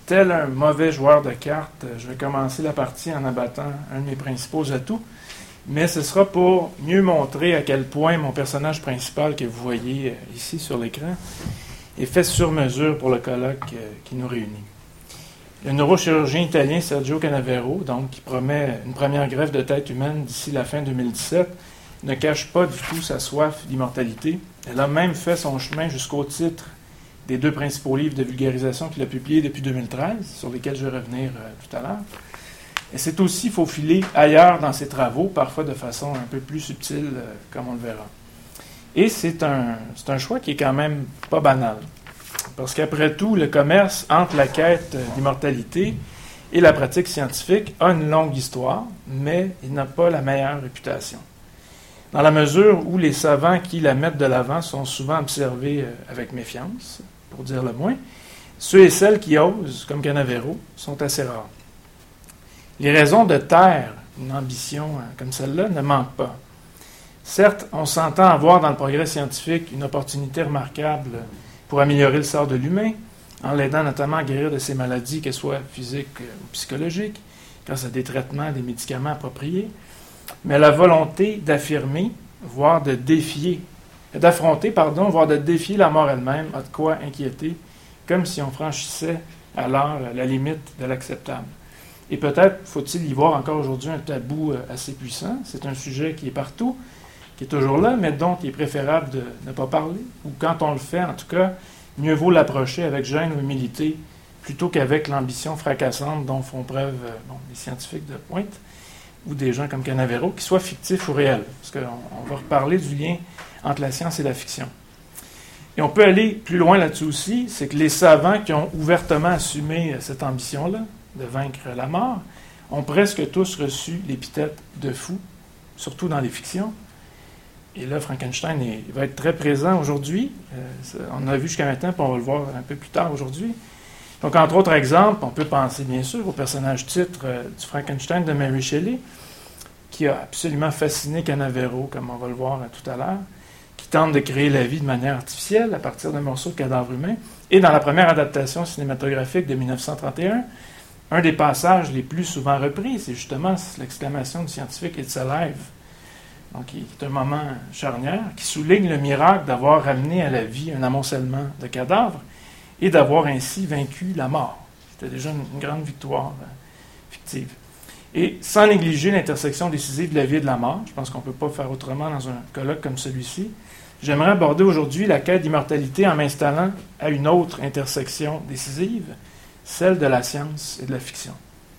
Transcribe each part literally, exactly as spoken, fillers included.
tel un mauvais joueur de cartes, je vais commencer la partie en abattant un de mes principaux atouts, mais ce sera pour mieux montrer à quel point mon personnage principal que vous voyez ici sur l'écran est fait sur mesure pour le colloque qui nous réunit. Le neurochirurgien italien Sergio Canavero, donc, qui promet une première greffe de tête humaine d'ici la fin deux mille dix-sept, ne cache pas du tout sa soif d'immortalité. Elle a même fait son chemin jusqu'au titre des deux principaux livres de vulgarisation qu'il a publiés depuis deux mille treize, sur lesquels je vais revenir euh, tout à l'heure. Et c'est aussi faufilé ailleurs dans ses travaux, parfois de façon un peu plus subtile, euh, comme on le verra. Et c'est un, c'est un choix qui est quand même pas banal. Parce qu'après tout, le commerce entre la quête d'immortalité et la pratique scientifique a une longue histoire, mais il n'a pas la meilleure réputation. Dans la mesure où les savants qui la mettent de l'avant sont souvent observés euh, avec méfiance, pour dire le moins, ceux et celles qui osent, comme Canavero, sont assez rares. Les raisons de taire une ambition euh, comme celle-là ne manquent pas. Certes, on s'entend avoir dans le progrès scientifique une opportunité remarquable pour améliorer le sort de l'humain, en l'aidant notamment à guérir de ses maladies, qu'elles soient physiques ou psychologiques, grâce à des traitements, des médicaments appropriés. Mais la volonté d'affirmer, voire de défier, d'affronter, pardon, voire de défier la mort elle-même a de quoi inquiéter, comme si on franchissait alors la limite de l'acceptable. Et peut-être faut-il y voir encore aujourd'hui un tabou assez puissant. C'est un sujet qui est partout, qui est toujours là, mais dont il est préférable de ne pas parler, ou quand on le fait, en tout cas, mieux vaut l'approcher avec gêne ou humilité, plutôt qu'avec l'ambition fracassante dont font preuve bon, les scientifiques de pointe, ou des gens comme Canavero, qui soient fictifs ou réels. Parce qu'on on va reparler du lien entre la science et la fiction. Et on peut aller plus loin là-dessus aussi, c'est que les savants qui ont ouvertement assumé cette ambition-là, de vaincre la mort, ont presque tous reçu l'épithète de fou, surtout dans les fictions. Et là, Frankenstein est, va être très présent aujourd'hui. Euh, on a vu jusqu'à maintenant, puis on va le voir un peu plus tard aujourd'hui. Donc, entre autres exemples, on peut penser bien sûr au personnage titre euh, du Frankenstein de Mary Shelley, qui a absolument fasciné Canavero, comme on va le voir euh, tout à l'heure, qui tente de créer la vie de manière artificielle à partir d'un morceau de cadavre humain. Et dans la première adaptation cinématographique de dix-neuf cent trente et un, un des passages les plus souvent repris, c'est justement l'exclamation du scientifique « It's alive », donc qui est un moment charnière, qui souligne le miracle d'avoir ramené à la vie un amoncellement de cadavres et d'avoir ainsi vaincu la mort. C'était déjà une, une grande victoire euh, fictive. Et sans négliger l'intersection décisive de la vie et de la mort, je pense qu'on ne peut pas faire autrement dans un colloque comme celui-ci, j'aimerais aborder aujourd'hui la quête d'immortalité en m'installant à une autre intersection décisive, celle de la science et de la fiction.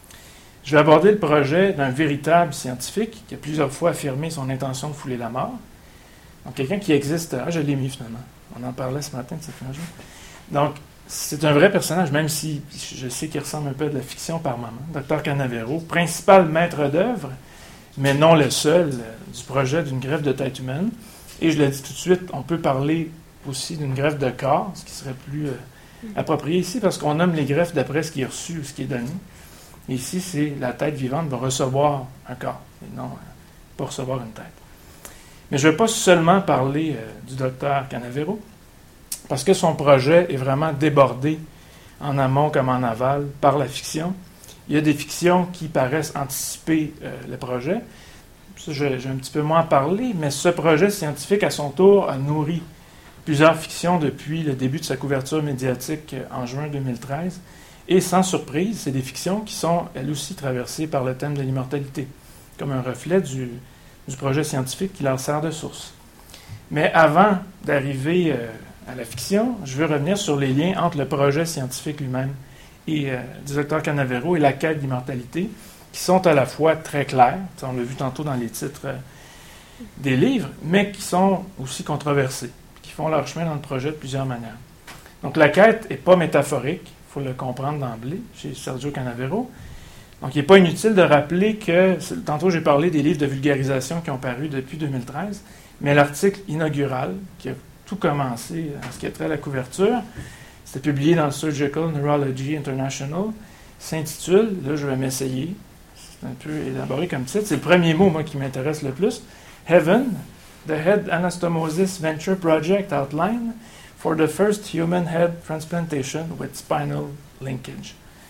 Je vais aborder le projet d'un véritable scientifique qui a plusieurs fois affirmé son intention de fouler la mort. Donc, quelqu'un qui existe... Ah, je l'ai mis finalement. On en parlait ce matin de cette image. Donc, c'est un vrai personnage, même si je sais qu'il ressemble un peu à de la fiction par moment. docteur Canavero, principal maître d'œuvre, mais non le seul, euh, du projet d'une greffe de tête humaine. Et je le dis tout de suite, on peut parler aussi d'une greffe de corps, ce qui serait plus euh, approprié ici, parce qu'on nomme les greffes d'après ce qui est reçu ou ce qui est donné. Et ici, c'est la tête vivante va recevoir un corps, et non euh, pas recevoir une tête. Mais je ne vais pas seulement parler euh, du docteur Canavero, parce que son projet est vraiment débordé, en amont comme en aval, par la fiction. Il y a des fictions qui paraissent anticiper euh, le projet. Ça, je, j'ai un petit peu moins parlé, mais ce projet scientifique, à son tour, a nourri plusieurs fictions depuis le début de sa couverture médiatique euh, en juin deux mille treize. Et sans surprise, c'est des fictions qui sont, elles aussi, traversées par le thème de l'immortalité, comme un reflet du, du projet scientifique qui leur sert de source. Mais avant d'arriver euh, à la fiction, je veux revenir sur les liens entre le projet scientifique lui-même et euh, du docteur Canavero et la quête d'immortalité, qui sont à la fois très clairs, on l'a vu tantôt dans les titres euh, des livres, mais qui sont aussi controversés, qui font leur chemin dans le projet de plusieurs manières. Donc la quête n'est pas métaphorique, il faut le comprendre d'emblée, chez Sergio Canavero. Donc il n'est pas inutile de rappeler que, tantôt j'ai parlé des livres de vulgarisation qui ont paru depuis deux mille treize, mais l'article inaugural, qui a tout commencé en ce qui a trait à la couverture, c'était publié dans le Surgical Neurology International, s'intitule, là je vais m'essayer, c'est un peu élaboré comme titre, c'est le premier mot, moi, qui m'intéresse le plus, Heaven, the Head Anastomosis Venture Project Outline for the First Human Head Transplantation with Spinal Linkage.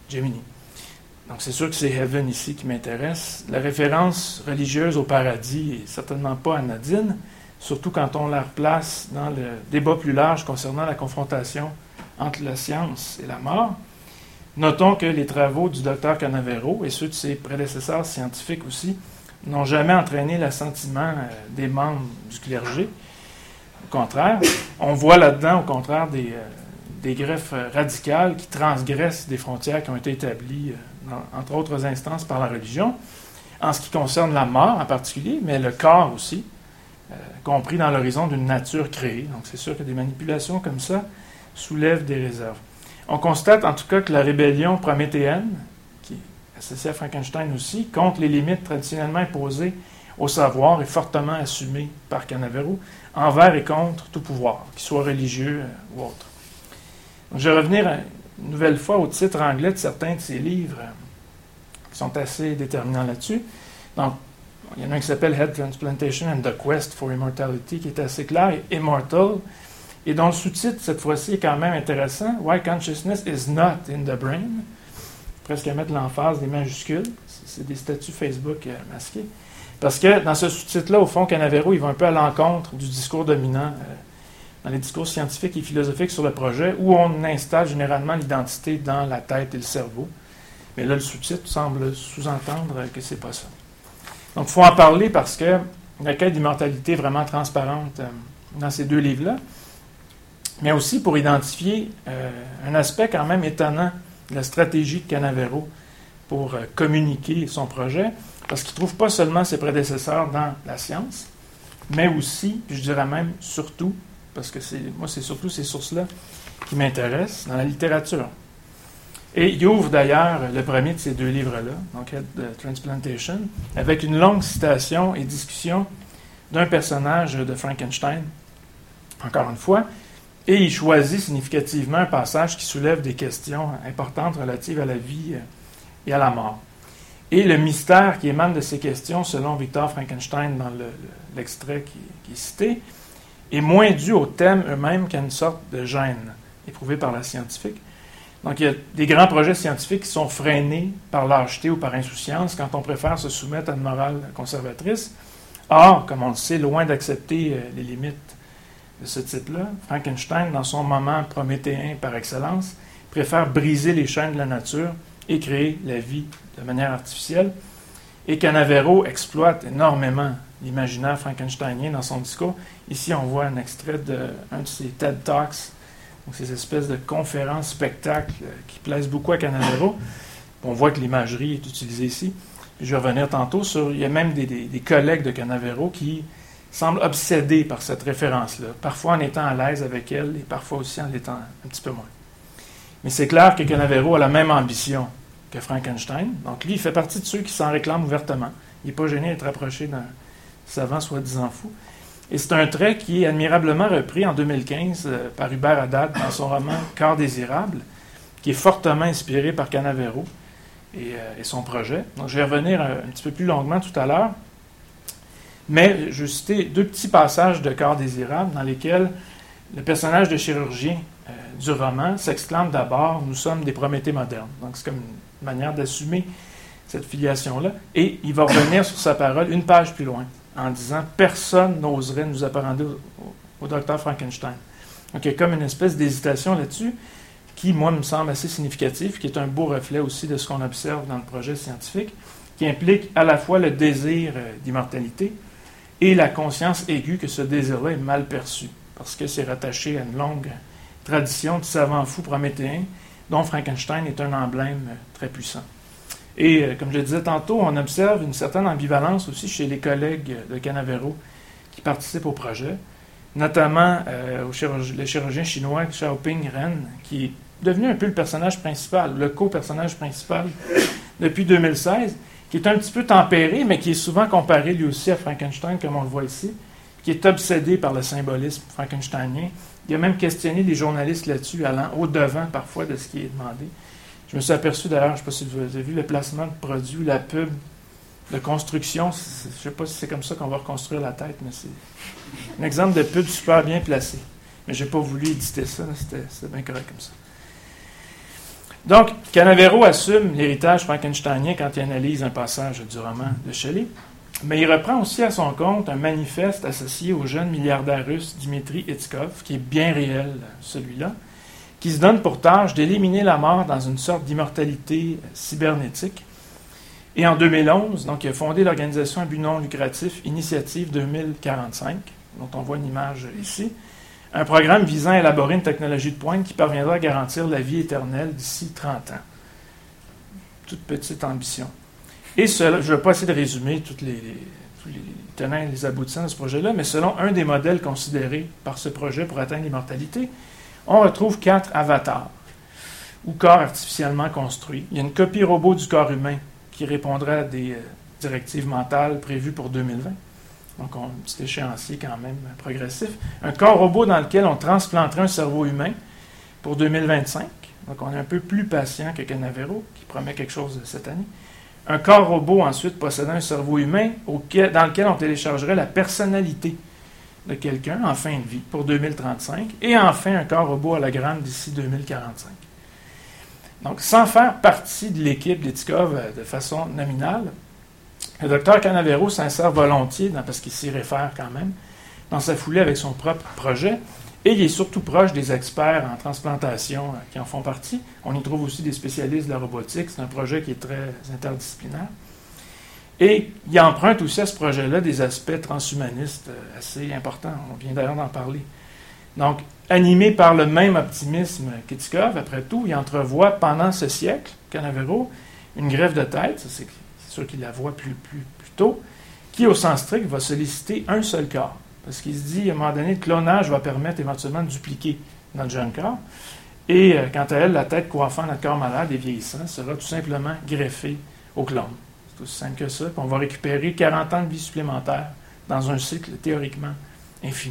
Gemini. Donc c'est sûr que c'est Heaven ici qui m'intéresse. La référence religieuse au paradis est certainement pas anodine, surtout quand on la replace dans le débat plus large concernant la confrontation entre la science et la mort. Notons que les travaux du docteur Canavero et ceux de ses prédécesseurs scientifiques aussi n'ont jamais entraîné l'assentiment des membres du clergé. Au contraire, on voit là-dedans, au contraire, des, des greffes radicales qui transgressent des frontières qui ont été établies, dans, entre autres instances, par la religion, en ce qui concerne la mort en particulier, mais le corps aussi, euh, compris dans l'horizon d'une nature créée. Donc c'est sûr que des manipulations comme ça soulèvent des réserves. On constate en tout cas que la rébellion prométhéenne, qui est associée à Frankenstein aussi, contre les limites traditionnellement imposées au savoir est fortement assumée par Canavero, envers et contre tout pouvoir, qu'il soit religieux euh, ou autre. Donc, je vais revenir une nouvelle fois au titre anglais de certains de ces livres euh, qui sont assez déterminants là-dessus. Donc, il y en a un qui s'appelle Head Transplantation and the Quest for Immortality, qui est assez clair, et Immortal, et dont le sous-titre, cette fois-ci, est quand même intéressant. Why Consciousness is not in the brain. Presque à mettre l'emphase des majuscules. C'est des statuts Facebook euh, masqués. Parce que dans ce sous-titre-là, au fond, Canavero, il va un peu à l'encontre du discours dominant euh, dans les discours scientifiques et philosophiques sur le projet, où on installe généralement l'identité dans la tête et le cerveau. Mais là, le sous-titre semble sous-entendre que c'est pas ça. Donc, il faut en parler parce que la quête d'immortalité est vraiment transparente euh, dans ces deux livres-là, mais aussi pour identifier euh, un aspect quand même étonnant de la stratégie de Canavero pour euh, communiquer son projet, parce qu'il ne trouve pas seulement ses prédécesseurs dans la science, mais aussi, puis je dirais même surtout, parce que c'est, moi c'est surtout ces sources-là qui m'intéressent, dans la littérature. Et il ouvre d'ailleurs le premier de ces deux livres-là, donc Head Transplantation, avec une longue citation et discussion d'un personnage de Frankenstein, encore une fois, et il choisit significativement un passage qui soulève des questions importantes relatives à la vie et à la mort. Et le mystère qui émane de ces questions, selon Victor Frankenstein dans le, le, l'extrait qui, qui est cité, est moins dû aux thèmes eux-mêmes qu'à une sorte de gêne éprouvée par la scientifique. Donc, il y a des grands projets scientifiques qui sont freinés par lâcheté ou par insouciance quand on préfère se soumettre à une morale conservatrice. Or, comme on le sait, loin d'accepter les limites de ce type-là, Frankenstein, dans son moment prométhéen par excellence, préfère briser les chaînes de la nature et créer la vie de manière artificielle. Et Canavero exploite énormément l'imaginaire frankensteinien dans son discours. Ici, on voit un extrait d'un de ses TED Talks, donc ces espèces de conférences, spectacles euh, qui plaisent beaucoup à Canavero. On voit que l'imagerie est utilisée ici. Puis je vais revenir tantôt sur... Il y a même des, des, des collègues de Canavero qui semblent obsédés par cette référence-là, parfois en étant à l'aise avec elle et parfois aussi en l'étant un petit peu moins. Mais c'est clair que Canavero a la même ambition que Frankenstein. Donc lui, il fait partie de ceux qui s'en réclament ouvertement. Il n'est pas gêné d'être approché d'un savant soi-disant fou. Et c'est un trait qui est admirablement repris en deux mille quinze euh, par Hubert Haddad dans son roman « Corps désirable », qui est fortement inspiré par Canavero et, euh, et son projet. Donc je vais revenir un, un petit peu plus longuement tout à l'heure. Mais je vais citer deux petits passages de Corps désirable dans lesquels le personnage de chirurgien euh, du roman s'exclame d'abord « Nous sommes des Prométhées modernes ». Donc c'est comme une manière d'assumer cette filiation-là. Et il va revenir sur sa parole une page plus loin, en disant « Personne n'oserait nous apparenter au, au, au docteur Frankenstein ». Donc il y a comme une espèce d'hésitation là-dessus qui, moi, me semble assez significative, qui est un beau reflet aussi de ce qu'on observe dans le projet scientifique, qui implique à la fois le désir euh, d'immortalité et la conscience aiguë que ce désir-là est mal perçu, parce que c'est rattaché à une longue tradition de savants fous prométhéens, dont Frankenstein est un emblème très puissant. Et, euh, comme je le disais tantôt, on observe une certaine ambivalence aussi chez les collègues de Canavero qui participent au projet, notamment euh, au chirurg- le chirurgien chinois Xiaoping Ren, qui est devenu un peu le personnage principal, le co-personnage principal depuis deux mille seize, qui est un petit peu tempéré, mais qui est souvent comparé lui aussi à Frankenstein, comme on le voit ici, qui est obsédé par le symbolisme frankensteinien. Il a même questionné les journalistes là-dessus, allant au-devant parfois de ce qui est demandé. Je me suis aperçu d'ailleurs, je ne sais pas si vous avez vu, le placement de produits, la pub de construction, je ne sais pas si c'est comme ça qu'on va reconstruire la tête, mais c'est un exemple de pub super bien placé. Mais je n'ai pas voulu éditer ça, c'était, c'était bien correct comme ça. Donc, Canavero assume l'héritage frankensteinien quand il analyse un passage du roman de Shelley, mais il reprend aussi à son compte un manifeste associé au jeune milliardaire russe Dmitri Hitchkov, qui est bien réel, celui-là, qui se donne pour tâche d'éliminer la mort dans une sorte d'immortalité cybernétique. Et en deux mille onze, donc, il a fondé l'organisation à but non lucratif Initiative deux mille quarante-cinq, dont on voit une image ici, un programme visant à élaborer une technologie de pointe qui parviendra à garantir la vie éternelle d'ici trente ans. Toute petite ambition. Et cela, je ne vais pas essayer de résumer toutes les, les, tous les tenants et les aboutissants de ce projet-là, mais selon un des modèles considérés par ce projet pour atteindre l'immortalité, on retrouve quatre avatars, ou corps artificiellement construits. Il y a une copie robot du corps humain qui répondra à des euh, directives mentales prévues pour deux mille vingt. Donc, on a un petit échéancier quand même progressif. Un corps robot dans lequel on transplanterait un cerveau humain pour deux mille vingt-cinq. Donc, on est un peu plus patient que Canavero, qui promet quelque chose cette année. Un corps robot, ensuite, possédant un cerveau humain auquel, dans lequel on téléchargerait la personnalité de quelqu'un en fin de vie pour deux mille trente-cinq. Et enfin, un corps robot hologramme d'ici deux mille quarante-cinq. Donc, sans faire partie de l'équipe d'Hitchkov de façon nominale, le docteur Canavero s'insère volontiers, dans, parce qu'il s'y réfère quand même, dans sa foulée avec son propre projet, et il est surtout proche des experts en transplantation euh, qui en font partie. On y trouve aussi des spécialistes de la robotique, c'est un projet qui est très interdisciplinaire. Et il emprunte aussi à ce projet-là des aspects transhumanistes euh, assez importants, on vient d'ailleurs d'en parler. Donc, animé par le même optimisme qu'Hitchkov, après tout, il entrevoit pendant ce siècle, Canavero, une greffe de tête, ça c'est sûr qu'il la voit plus, plus, plus tôt, qui, au sens strict, va solliciter un seul corps. Parce qu'il se dit, à un moment donné, le clonage va permettre éventuellement de dupliquer notre jeune corps. Et euh, quant à elle, la tête coiffant notre corps malade et vieillissant sera tout simplement greffée au clone. C'est aussi simple que ça. Puis on va récupérer quarante ans de vie supplémentaire dans un cycle théoriquement infini.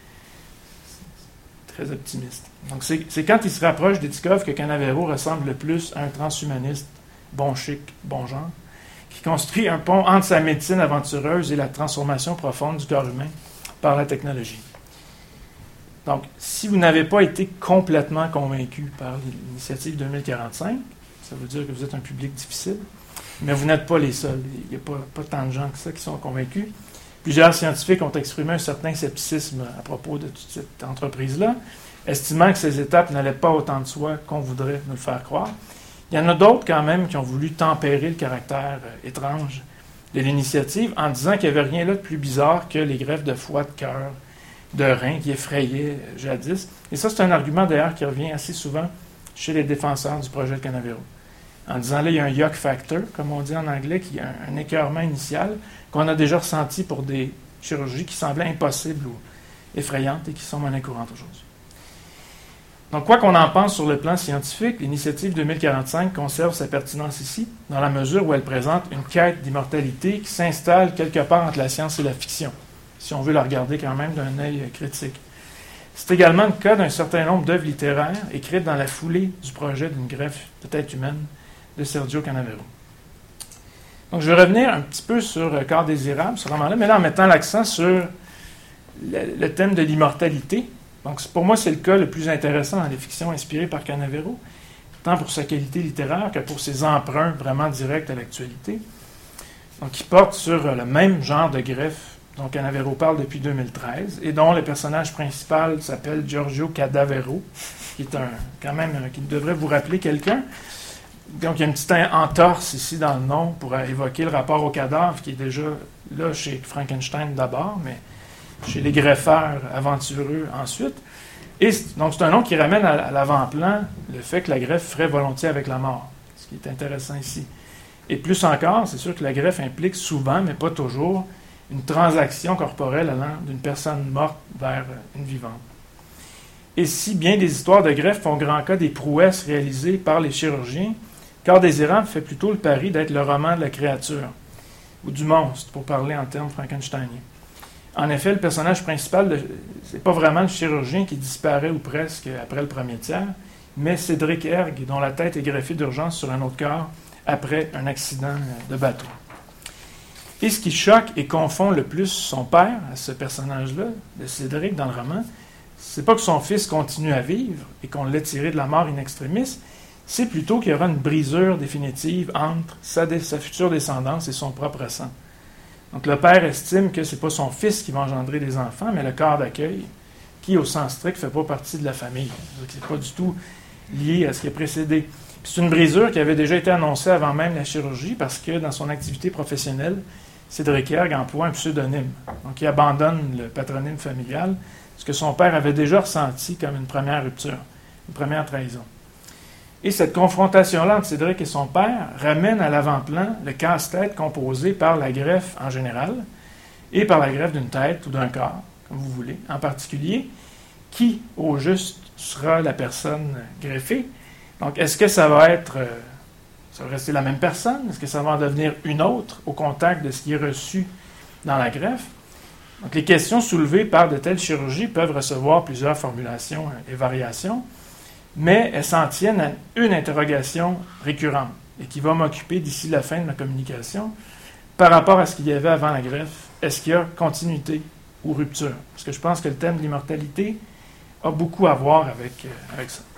Très optimiste. Donc, c'est, c'est quand il se rapproche d'Hitchkov que Canavero ressemble le plus à un transhumaniste bon chic, bon genre, qui construit un pont entre sa médecine aventureuse et la transformation profonde du corps humain par la technologie. Donc, si vous n'avez pas été complètement convaincu par l'initiative deux mille quarante-cinq, ça veut dire que vous êtes un public difficile, mais vous n'êtes pas les seuls. Il n'y a pas, pas tant de gens que ça qui sont convaincus. Plusieurs scientifiques ont exprimé un certain scepticisme à propos de toute cette entreprise-là, estimant que ces étapes n'allaient pas autant de soi qu'on voudrait nous le faire croire. Il y en a d'autres quand même qui ont voulu tempérer le caractère euh, étrange de l'initiative en disant qu'il n'y avait rien là de plus bizarre que les greffes de foie, de cœur, de rein qui effrayaient euh, jadis. Et ça, c'est un argument d'ailleurs qui revient assez souvent chez les défenseurs du projet de Canavero. En disant là, il y a un yuck factor, comme on dit en anglais, qui est un, un écœurement initial qu'on a déjà ressenti pour des chirurgies qui semblaient impossibles ou effrayantes et qui sont monnaie courante aujourd'hui. Donc, quoi qu'on en pense sur le plan scientifique, l'initiative deux mille quarante-cinq conserve sa pertinence ici, dans la mesure où elle présente une quête d'immortalité qui s'installe quelque part entre la science et la fiction, si on veut la regarder quand même d'un œil critique. C'est également le cas d'un certain nombre d'œuvres littéraires écrites dans la foulée du projet d'une greffe de tête humaine de Sergio Canavero. Donc, je vais revenir un petit peu sur euh, Corps désirable, ce roman-là, mais là en mettant l'accent sur le, le thème de l'immortalité. Donc, pour moi, c'est le cas le plus intéressant dans les fictions inspirées par Canavero, tant pour sa qualité littéraire que pour ses emprunts vraiment directs à l'actualité. Donc, qui porte sur euh, le même genre de greffe dont Canavero parle depuis deux mille treize et dont le personnage principal s'appelle Giorgio Cadavero, qui est un, quand même, euh, qui devrait vous rappeler quelqu'un. Donc, il y a une petite entorse ici dans le nom pour évoquer le rapport au cadavre qui est déjà là chez Frankenstein d'abord, mais chez les greffeurs aventureux ensuite. Et donc, c'est un nom qui ramène à, à l'avant-plan le fait que la greffe ferait volontiers avec la mort, ce qui est intéressant ici. Et plus encore, c'est sûr que la greffe implique souvent, mais pas toujours, une transaction corporelle allant d'une personne morte vers une vivante. Et si bien des histoires de greffe font grand cas des prouesses réalisées par les chirurgiens, Corps désirable fait plutôt le pari d'être le roman de la créature, ou du monstre, pour parler en termes frankensteiniens. En effet, le personnage principal, ce n'est pas vraiment le chirurgien qui disparaît ou presque après le premier tiers, mais Cédric Erg, dont la tête est greffée d'urgence sur un autre corps après un accident de bateau. Et ce qui choque et confond le plus son père, à ce personnage-là, de Cédric dans le roman, c'est pas que son fils continue à vivre et qu'on l'ait tiré de la mort in extremis, c'est plutôt qu'il y aura une brisure définitive entre sa, sa future descendance et son propre sang. Donc le père estime que ce n'est pas son fils qui va engendrer des enfants, mais le corps d'accueil, qui au sens strict ne fait pas partie de la famille. Ce n'est pas du tout lié à ce qui a précédé. Puis c'est une brisure qui avait déjà été annoncée avant même la chirurgie, parce que dans son activité professionnelle, Cédric Erg emploie un pseudonyme. Donc il abandonne le patronyme familial, ce que son père avait déjà ressenti comme une première rupture, une première trahison. Et cette confrontation-là entre Cédric et son père ramène à l'avant-plan le casse-tête composé par la greffe en général et par la greffe d'une tête ou d'un corps, comme vous voulez, en particulier, qui, au juste, sera la personne greffée. Donc, est-ce que ça va être, euh, ça va rester la même personne? Est-ce que ça va en devenir une autre au contact de ce qui est reçu dans la greffe? Donc, les questions soulevées par de telles chirurgies peuvent recevoir plusieurs formulations et variations, mais elles s'en tiennent à une interrogation récurrente et qui va m'occuper d'ici la fin de ma communication par rapport à ce qu'il y avait avant la greffe. Est-ce qu'il y a continuité ou rupture? Parce que je pense que le thème de l'immortalité a beaucoup à voir avec, euh, avec ça.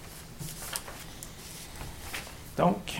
Donc,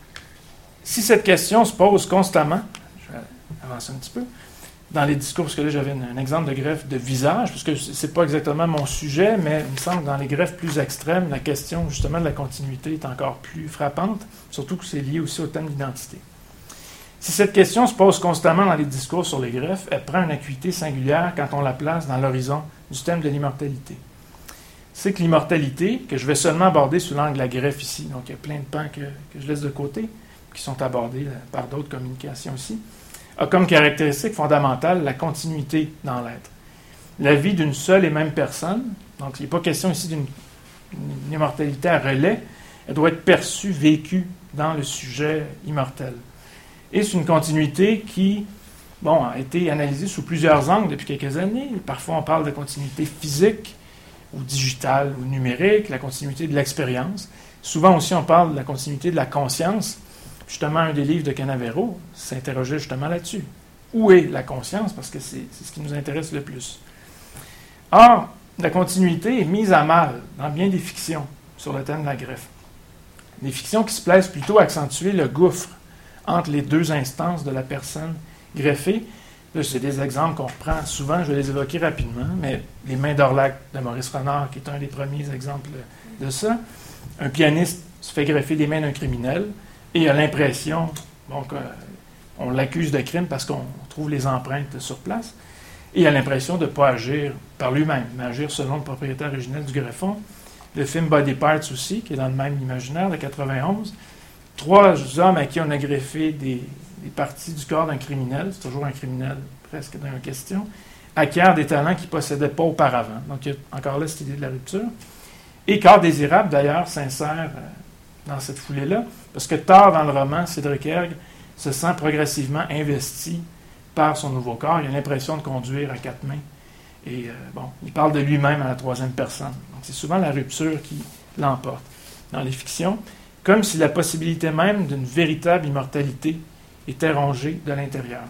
si cette question se pose constamment, je vais avancer un petit peu, dans les discours, parce que là j'avais un exemple de greffe de visage, parce que ce n'est pas exactement mon sujet, mais il me semble que dans les greffes plus extrêmes, la question justement de la continuité est encore plus frappante, surtout que c'est lié aussi au thème d'identité. Si cette question se pose constamment dans les discours sur les greffes, elle prend une acuité singulière quand on la place dans l'horizon du thème de l'immortalité. C'est que l'immortalité, que je vais seulement aborder sous l'angle de la greffe ici, donc il y a plein de pans que, que je laisse de côté, qui sont abordés par d'autres communications ici, a comme caractéristique fondamentale la continuité dans l'être. La vie d'une seule et même personne, donc il n'est pas question ici d'une une immortalité à relais, elle doit être perçue, vécue dans le sujet immortel. Et c'est une continuité qui, bon, a été analysée sous plusieurs angles depuis quelques années. Parfois on parle de continuité physique, ou digitale, ou numérique, la continuité de l'expérience. Souvent aussi on parle de la continuité de la conscience. Justement, un des livres de Canavero s'interrogeait justement là-dessus. Où est la conscience? Parce que c'est, c'est ce qui nous intéresse le plus. Or, la continuité est mise à mal dans bien des fictions sur le thème de la greffe. Des fictions qui se plaisent plutôt à accentuer le gouffre entre les deux instances de la personne greffée. Là, c'est des exemples qu'on reprend souvent, je vais les évoquer rapidement, mais Les Mains d'Orlac de Maurice Renard, qui est un des premiers exemples de ça. Un pianiste se fait greffer les mains d'un criminel, et a l'impression bon, qu'on l'accuse de crime parce qu'on trouve les empreintes sur place, et a l'impression de ne pas agir par lui-même, mais agir selon le propriétaire originel du greffon. Le film Body Parts aussi, qui est dans le même imaginaire, de quatre-vingt-onze. Trois hommes à qui on a greffé des, des parties du corps d'un criminel, c'est toujours un criminel presque dans la question, acquièrent des talents qu'ils ne possédaient pas auparavant. Donc il y a encore là cette idée de la rupture. Et Corps désirable, d'ailleurs, s'insère dans cette foulée-là, parce que tard dans le roman, Cédric Erg se sent progressivement investi par son nouveau corps. Il a l'impression de conduire à quatre mains. Et euh, bon, il parle de lui-même à la troisième personne. Donc c'est souvent la rupture qui l'emporte dans les fictions, comme si la possibilité même d'une véritable immortalité était rongée de l'intérieur.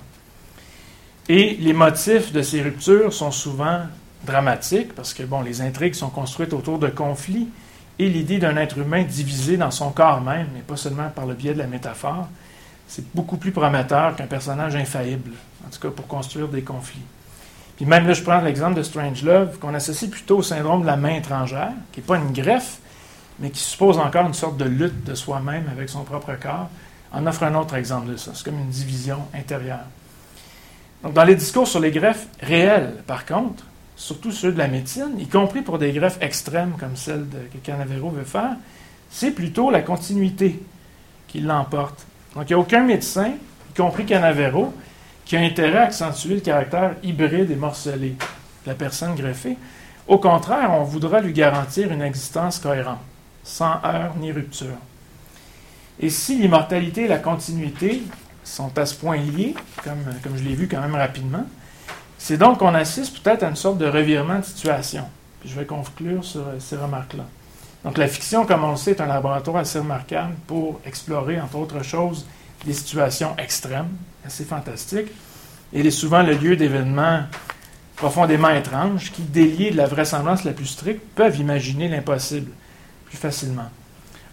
Et les motifs de ces ruptures sont souvent dramatiques, parce que bon, les intrigues sont construites autour de conflits, et l'idée d'un être humain divisé dans son corps même, mais pas seulement par le biais de la métaphore, c'est beaucoup plus prometteur qu'un personnage infaillible, en tout cas pour construire des conflits. Puis même là, je prends l'exemple de Strangelove, qu'on associe plutôt au syndrome de la main étrangère, qui n'est pas une greffe, mais qui suppose encore une sorte de lutte de soi-même avec son propre corps, en offre un autre exemple de ça. C'est comme une division intérieure. Donc dans les discours sur les greffes réelles, par contre, surtout ceux de la médecine, y compris pour des greffes extrêmes comme celle de, que Canavero veut faire, c'est plutôt la continuité qui l'emporte. Donc, il n'y a aucun médecin, y compris Canavero, qui a intérêt à accentuer le caractère hybride et morcelé de la personne greffée. Au contraire, on voudra lui garantir une existence cohérente, sans heurts ni rupture. Et si l'immortalité et la continuité sont à ce point liés, comme, comme je l'ai vu quand même rapidement, c'est donc qu'on assiste peut-être à une sorte de revirement de situation. Puis je vais conclure sur ces remarques-là. Donc la fiction, comme on le sait, est un laboratoire assez remarquable pour explorer, entre autres choses, des situations extrêmes, assez fantastiques. Et il est souvent le lieu d'événements profondément étranges qui, déliés de la vraisemblance la plus stricte, peuvent imaginer l'impossible plus facilement.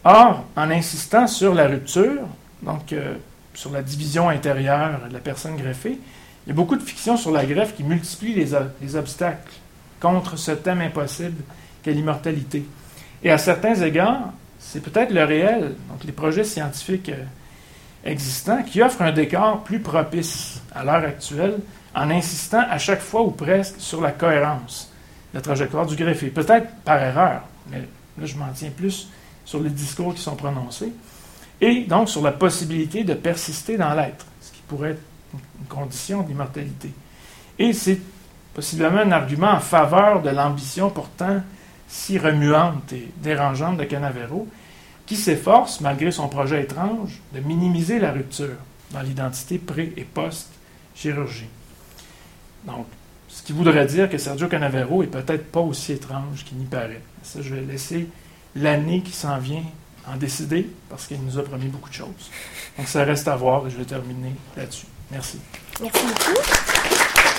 Or, en insistant sur la rupture, donc euh, sur la division intérieure de la personne greffée, il y a beaucoup de fiction sur la greffe qui multiplie les, les obstacles contre ce thème impossible qu'est l'immortalité. Et à certains égards, c'est peut-être le réel, donc les projets scientifiques euh, existants, qui offrent un décor plus propice à l'heure actuelle en insistant à chaque fois ou presque sur la cohérence de la trajectoire du greffé. Peut-être par erreur, mais là je m'en tiens plus sur les discours qui sont prononcés, et donc sur la possibilité de persister dans l'être, ce qui pourrait être une condition d'immortalité. Et c'est possiblement un argument en faveur de l'ambition pourtant si remuante et dérangeante de Canavero, qui s'efforce, malgré son projet étrange, de minimiser la rupture dans l'identité pré- et post-chirurgie. Donc, ce qui voudrait dire que Sergio Canavero est peut-être pas aussi étrange qu'il n'y paraît. Ça, je vais laisser l'année qui s'en vient en décider, parce qu'il nous a promis beaucoup de choses. Donc, ça reste à voir et je vais terminer là-dessus. Merci. Merci beaucoup.